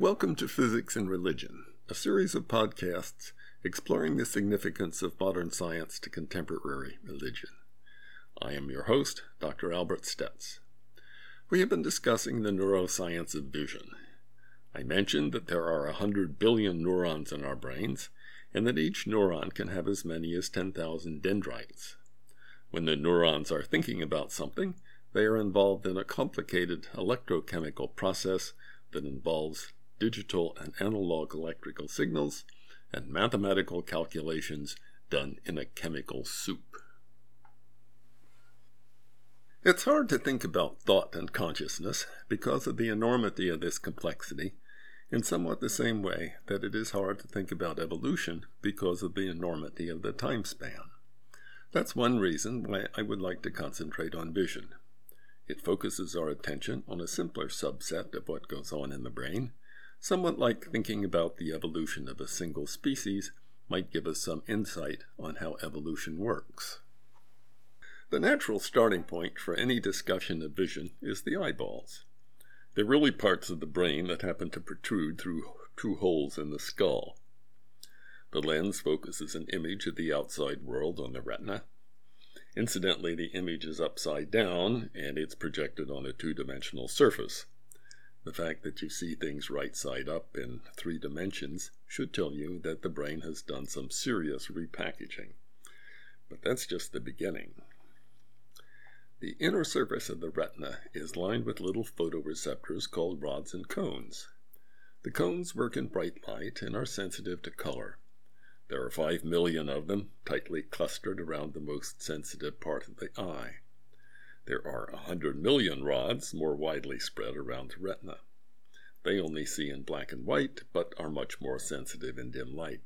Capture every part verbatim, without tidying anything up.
Welcome to Physics and Religion, a series of podcasts exploring the significance of modern science to contemporary religion. I am your host, Doctor Albert Stetz. We have been discussing the neuroscience of vision. I mentioned that there are one hundred billion neurons in our brains, and that each neuron can have as many as ten thousand dendrites. When the neurons are thinking about something, they are involved in a complicated electrochemical process that involves digital and analog electrical signals and mathematical calculations done in a chemical soup. It's hard to think about thought and consciousness because of the enormity of this complexity, in somewhat the same way that it is hard to think about evolution because of the enormity of the time span. That's one reason why I would like to concentrate on vision. It focuses our attention on a simpler subset of what goes on in the brain, somewhat like thinking about the evolution of a single species might give us some insight on how evolution works. The natural starting point for any discussion of vision is the eyeballs. They're really parts of the brain that happen to protrude through two holes in the skull. The lens focuses an image of the outside world on the retina. Incidentally, the image is upside down and it's projected on a two-dimensional surface. The fact that you see things right side up in three dimensions should tell you that the brain has done some serious repackaging. But that's just the beginning. The inner surface of the retina is lined with little photoreceptors called rods and cones. The cones work in bright light and are sensitive to color. There are five million of them, tightly clustered around the most sensitive part of the eye. There are one hundred million rods more widely spread around the retina. They only see in black and white, but are much more sensitive in dim light.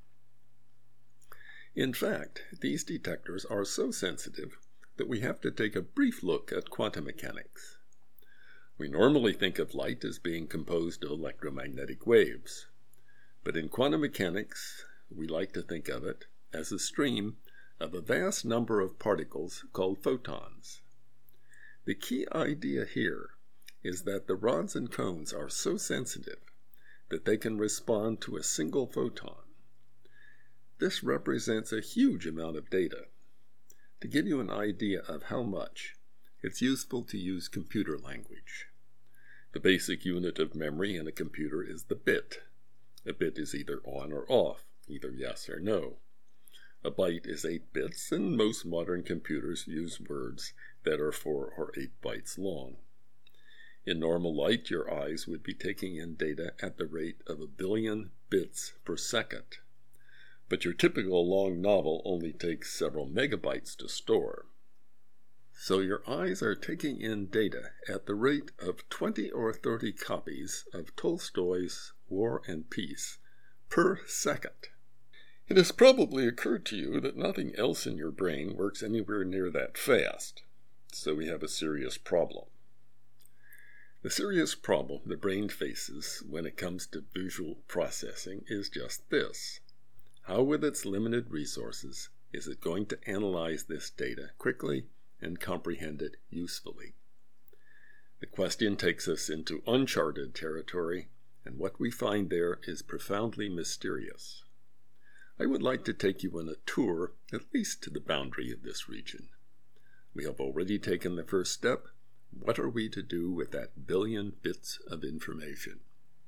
In fact, these detectors are so sensitive that we have to take a brief look at quantum mechanics. We normally think of light as being composed of electromagnetic waves, but in quantum mechanics, we like to think of it as a stream of a vast number of particles called photons. The key idea here is that the rods and cones are so sensitive that they can respond to a single photon. This represents a huge amount of data. To give you an idea of how much, it's useful to use computer language. The basic unit of memory in a computer is the bit. A bit is either on or off, either yes or no. A byte is eight bits, and most modern computers use words that are four or eight bytes long. In normal light, your eyes would be taking in data at the rate of a billion bits per second. But your typical long novel only takes several megabytes to store. So your eyes are taking in data at the rate of twenty or thirty copies of Tolstoy's War and Peace per second. It has probably occurred to you that nothing else in your brain works anywhere near that fast, so we have a serious problem. The serious problem the brain faces when it comes to visual processing is just this. How, with its limited resources, is it going to analyze this data quickly and comprehend it usefully? The question takes us into uncharted territory, and what we find there is profoundly mysterious. I would like to take you on a tour, at least to the boundary of this region. We have already taken the first step. What are we to do with that billion bits of information?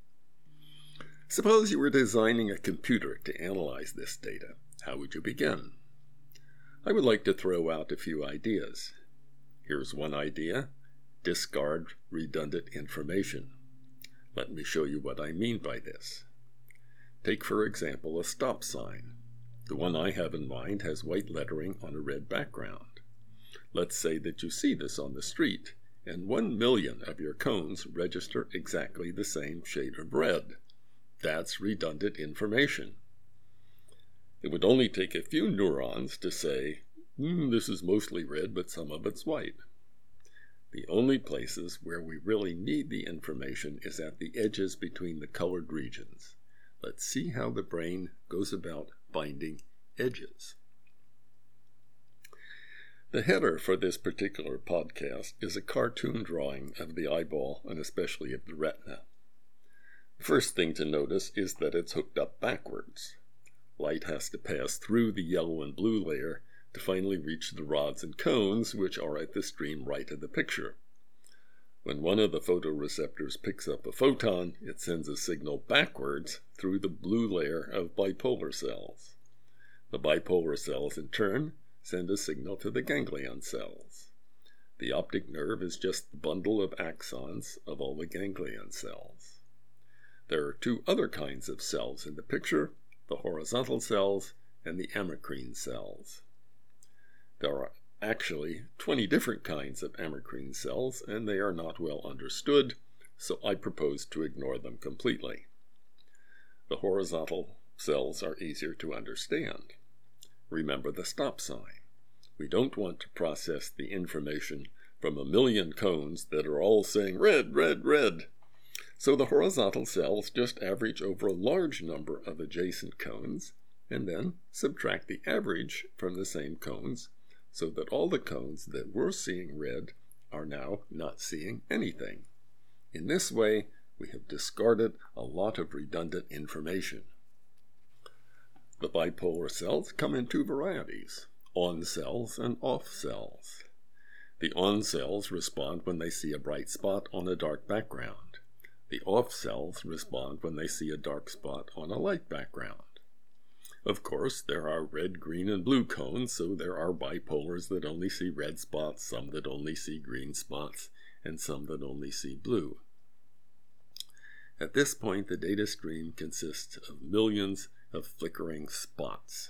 Suppose you were designing a computer to analyze this data. How would you begin? I would like to throw out a few ideas. Here's one idea: discard redundant information. Let me show you what I mean by this. Take, for example, a stop sign. The one I have in mind has white lettering on a red background. Let's say that you see this on the street, and one million of your cones register exactly the same shade of red. That's redundant information. It would only take a few neurons to say, hmm, this is mostly red, but some of it's white. The only places where we really need the information is at the edges between the colored regions. Let's see how the brain goes about finding edges. The header for this particular podcast is a cartoon drawing of the eyeball and especially of the retina. The first thing to notice is that it's hooked up backwards. Light has to pass through the yellow and blue layer to finally reach the rods and cones, which are at the extreme right of the picture. When one of the photoreceptors picks up a photon, it sends a signal backwards through the blue layer of bipolar cells. The bipolar cells, in turn, send a signal to the ganglion cells. The optic nerve is just the bundle of axons of all the ganglion cells. There are two other kinds of cells in the picture, the horizontal cells and the amacrine cells. There are actually twenty different kinds of amacrine cells, and they are not well understood, so I propose to ignore them completely. The horizontal cells are easier to understand. Remember the stop sign. We don't want to process the information from a million cones that are all saying red, red, red. So the horizontal cells just average over a large number of adjacent cones, and then subtract the average from the same cones, so that all the cones that were seeing red are now not seeing anything. In this way, we have discarded a lot of redundant information. The bipolar cells come in two varieties, on cells and off cells. The on cells respond when they see a bright spot on a dark background. The off cells respond when they see a dark spot on a light background. Of course, there are red, green, and blue cones, so there are bipolars that only see red spots, some that only see green spots, and some that only see blue. At this point, the data stream consists of millions of flickering spots.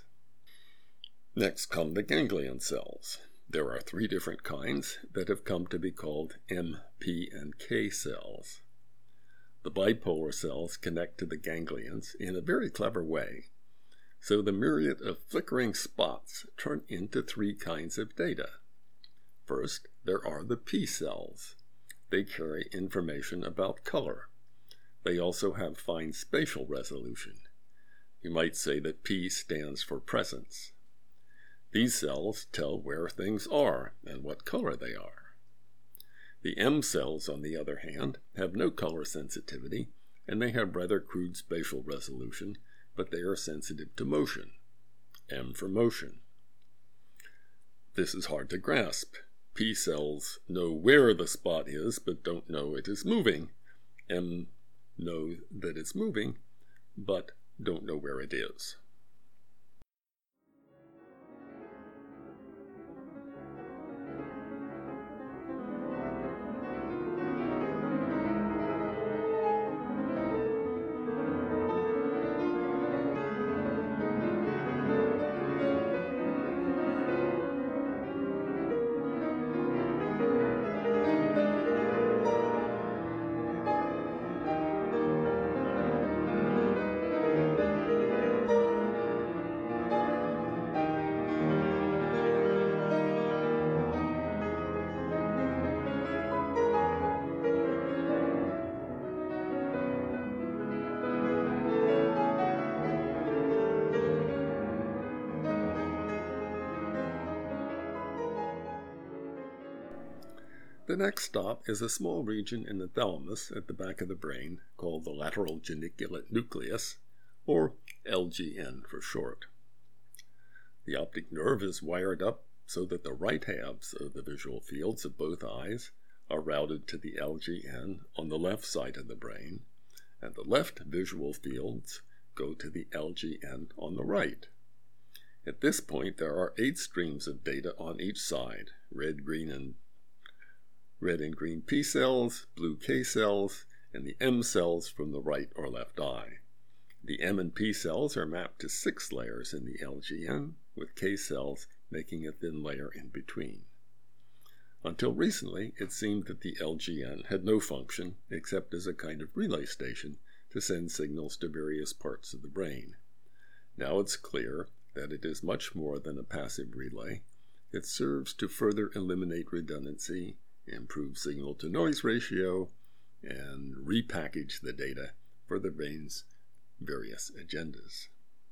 Next come the ganglion cells. There are three different kinds that have come to be called M, P, and K cells. The bipolar cells connect to the ganglions in a very clever way. So the myriad of flickering spots turn into three kinds of data. First, there are the P cells. They carry information about color. They also have fine spatial resolution. You might say that P stands for presence. These cells tell where things are and what color they are. The M cells, on the other hand, have no color sensitivity, and they have rather crude spatial resolution, but they are sensitive to motion. M for motion. This is hard to grasp. P cells know where the spot is, but don't know it is moving. M know that it's moving, but don't know where it is. The next stop is a small region in the thalamus at the back of the brain called the lateral geniculate nucleus, or L G N for short. The optic nerve is wired up so that the right halves of the visual fields of both eyes are routed to the L G N on the left side of the brain, and the left visual fields go to the L G N on the right. At this point, there are eight streams of data on each side, red, green, and red and green P cells, blue K cells, and the M cells from the right or left eye. The M and P cells are mapped to six layers in the L G N, with K cells making a thin layer in between. Until recently, it seemed that the L G N had no function except as a kind of relay station to send signals to various parts of the brain. Now it's clear that it is much more than a passive relay. It serves to further eliminate redundancy, improve signal-to-noise ratio, and repackage the data for the brain's various agendas.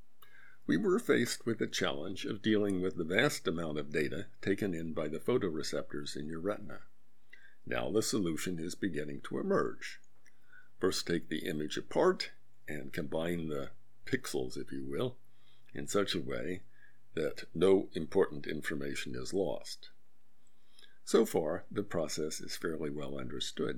We were faced with the challenge of dealing with the vast amount of data taken in by the photoreceptors in your retina. Now the solution is beginning to emerge. First, take the image apart and combine the pixels, if you will, in such a way that no important information is lost. So far, the process is fairly well understood.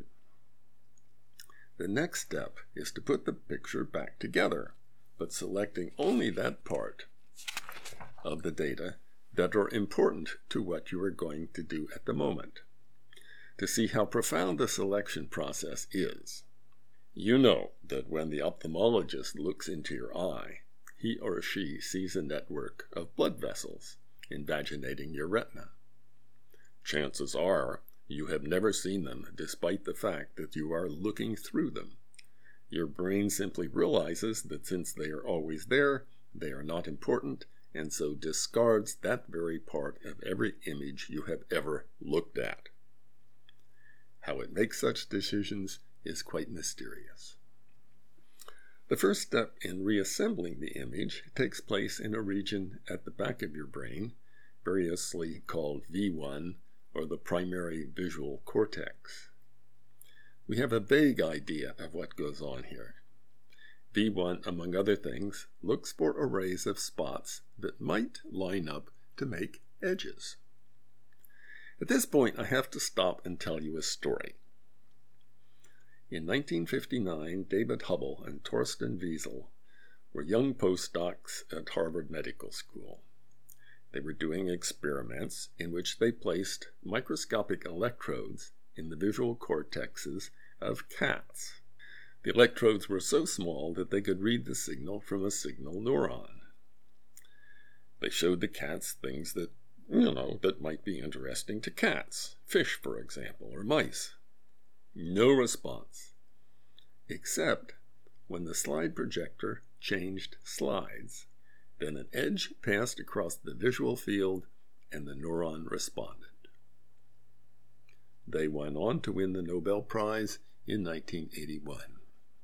The next step is to put the picture back together, but selecting only that part of the data that are important to what you are going to do at the moment. To see how profound the selection process is, you know that when the ophthalmologist looks into your eye, he or she sees a network of blood vessels invaginating your retina. Chances are you have never seen them, despite the fact that you are looking through them. Your brain simply realizes that since they are always there, they are not important, and so discards that very part of every image you have ever looked at. How it makes such decisions is quite mysterious. The first step in reassembling the image takes place in a region at the back of your brain, variously called V one, or the primary visual cortex. We have a vague idea of what goes on here. V one, among other things, looks for arrays of spots that might line up to make edges. At this point, I have to stop and tell you a story. In nineteen fifty-nine, David Hubble and Torsten Wiesel were young postdocs at Harvard Medical School. They were doing experiments in which they placed microscopic electrodes in the visual cortexes of cats. The electrodes were so small that they could read the signal from a signal neuron. They showed the cats things that, you know, that might be interesting to cats, fish, for example, or mice. No response, except when the slide projector changed slides. Then an edge passed across the visual field and the neuron responded. They went on to win the Nobel Prize in nineteen eighty-one.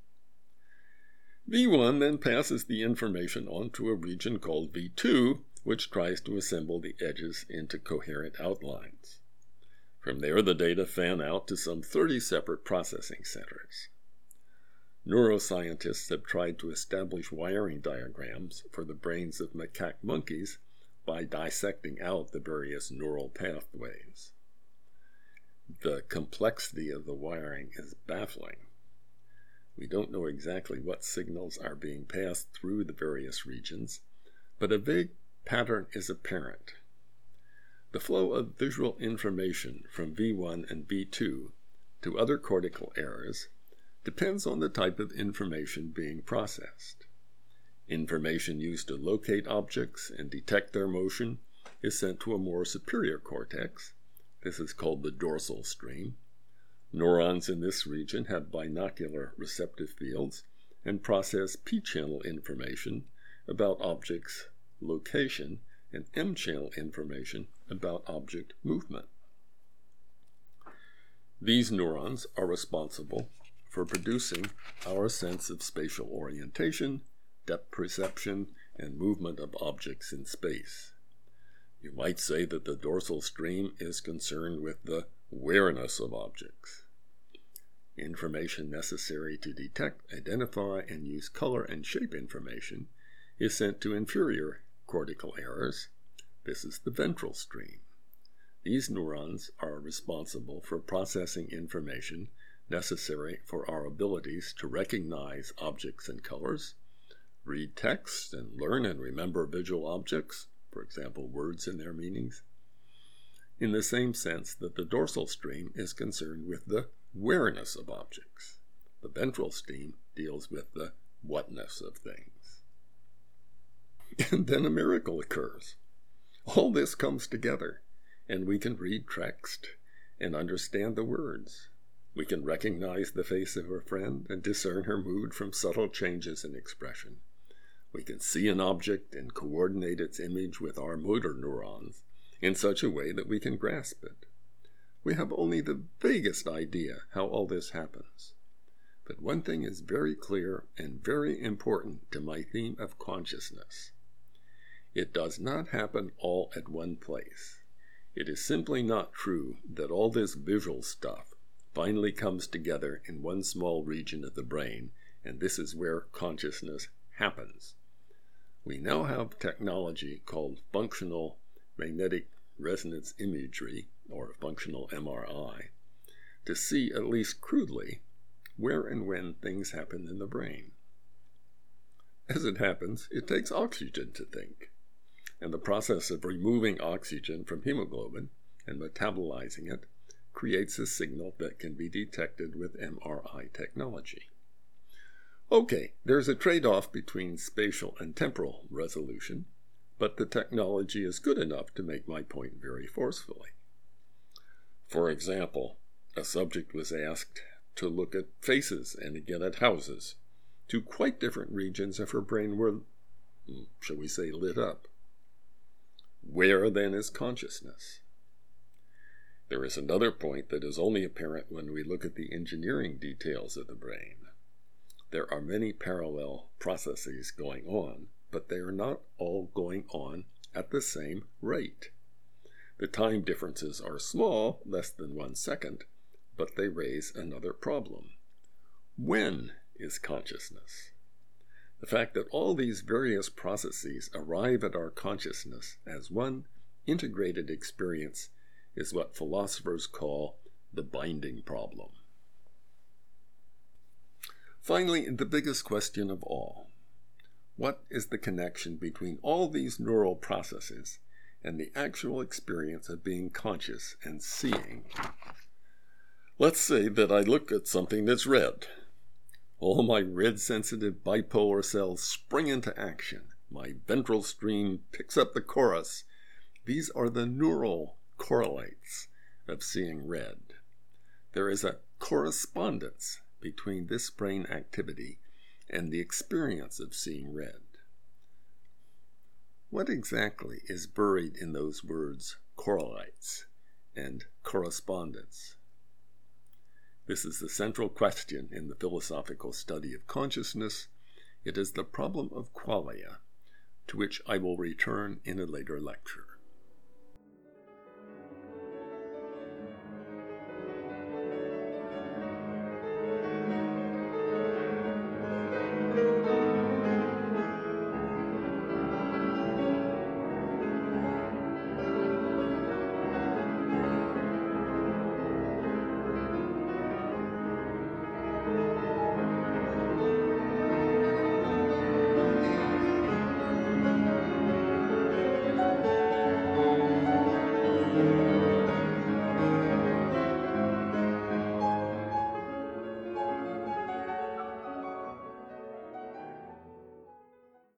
V one then passes the information on to a region called V two, which tries to assemble the edges into coherent outlines. From there, the data fan out to some thirty separate processing centers. Neuroscientists have tried to establish wiring diagrams for the brains of macaque monkeys by dissecting out the various neural pathways. The complexity of the wiring is baffling. We don't know exactly what signals are being passed through the various regions, but a vague pattern is apparent. The flow of visual information from V one and V two to other cortical areas depends on the type of information being processed. Information used to locate objects and detect their motion is sent to a more superior cortex. This is called the dorsal stream. Neurons in this region have binocular receptive fields and process P-channel information about objects' location and M-channel information about object movement. These neurons are responsible for producing our sense of spatial orientation, depth perception, and movement of objects in space. You might say that the dorsal stream is concerned with the awareness of objects. Information necessary to detect, identify, and use color and shape information is sent to inferior cortical areas. This is the ventral stream. These neurons are responsible for processing information necessary for our abilities to recognize objects and colors, read text, and learn and remember visual objects, for example, words and their meanings, in the same sense that the dorsal stream is concerned with the awareness of objects. The ventral stream deals with the whatness of things. And then a miracle occurs. All this comes together, and we can read text and understand the words. We can recognize the face of a friend and discern her mood from subtle changes in expression. We can see an object and coordinate its image with our motor neurons in such a way that we can grasp it. We have only the vaguest idea how all this happens. But one thing is very clear and very important to my theme of consciousness. It does not happen all at one place. It is simply not true that all this visual stuff finally comes together in one small region of the brain, and this is where consciousness happens. We now have technology called functional magnetic resonance imagery, or functional M R I, to see, at least crudely, where and when things happen in the brain. As it happens, it takes oxygen to think, and the process of removing oxygen from hemoglobin and metabolizing it creates a signal that can be detected with M R I technology. Okay, there's a trade-off between spatial and temporal resolution, but the technology is good enough to make my point very forcefully. For example, a subject was asked to look at faces and again at houses. Two quite different regions of her brain were, shall we say, lit up. Where then is consciousness? There is another point that is only apparent when we look at the engineering details of the brain. There are many parallel processes going on, but they are not all going on at the same rate. The time differences are small, less than one second, but they raise another problem. When is consciousness? The fact that all these various processes arrive at our consciousness as one integrated experience is what philosophers call the binding problem. Finally, the biggest question of all. What is the connection between all these neural processes and the actual experience of being conscious and seeing? Let's say that I look at something that's red. All my red-sensitive bipolar cells spring into action. My ventral stream picks up the chorus. These are the neural correlates of seeing red. There is a correspondence between this brain activity and the experience of seeing red. What exactly is buried in those words correlates and correspondence? This is the central question in the philosophical study of consciousness. It is the problem of qualia, to which I will return in a later lecture.